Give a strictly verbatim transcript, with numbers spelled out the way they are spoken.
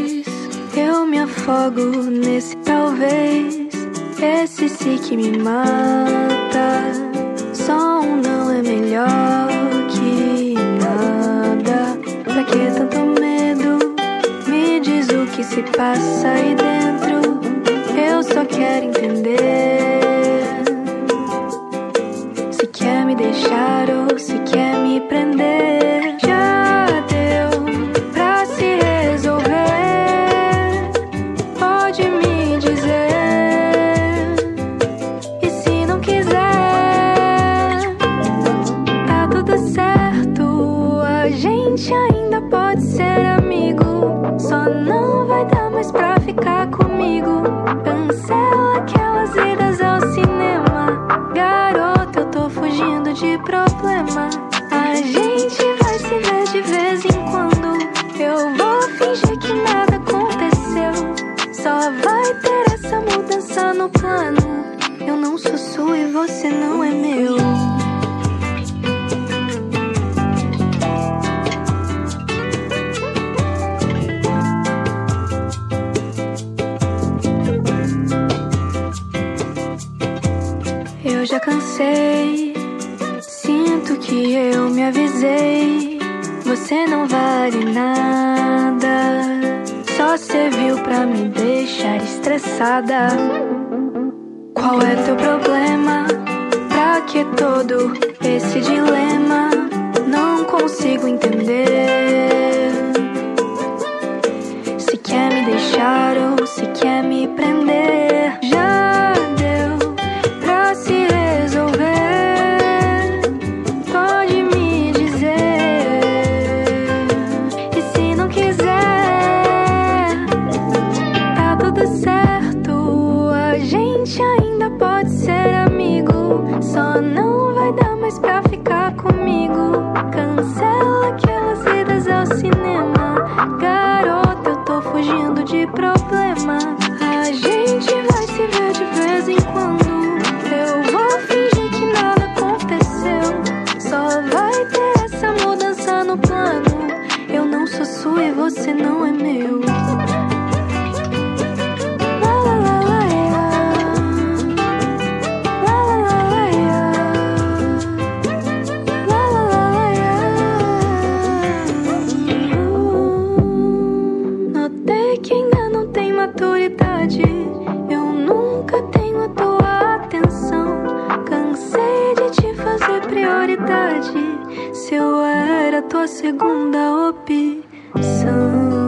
vez eu me afogo nesse talvez. Esse sim que me mata. Só um não é melhor que nada. Pra que tanto medo? Me diz o que se passa aí dentro. Eu só quero entender. Se quer me deixar ou se quer me prender. Já deu pra se resolver. Pode me dizer. E se não quiser, tá tudo certo. A gente ainda pode ser amigo. Só não vai dar mais pra ficar comigo. Cancela aquelas idas ao cinema. Garoto, eu tô fugindo de problema. A gente vai se ver de vez em quando. Eu vou fingir que nada aconteceu. Só vai ter essa mudança no plano. Eu não sou sua e você não é meu. Eu já cansei, sinto que eu me avisei. Você não vale nada, só serviu pra me deixar estressada. Qual é teu problema? Pra que todo esse dilema? Não consigo entender. Se quer me deixar ou se quer me prender. Já deu pra se resolver. Pode me dizer. E se não quiser, tá tudo certo. A gente ainda pode ser amigo. Só não vai dar mais pra ficar comigo. Cancela aquelas idas ao cinema. Garoto, eu tô fugindo de problema. A gente vai se ver de vez em quando. Eu vou fingir que nada aconteceu. Só vai ter essa mudança no plano. Eu não sou sua e você não é meu. La la la la ya. La la la la ya. La la la la ya. Uh, Notei que ainda não tem maturidade. Eu nunca tenho a tua atenção. Cansei de te fazer prioridade. Se eu era tua segunda opção.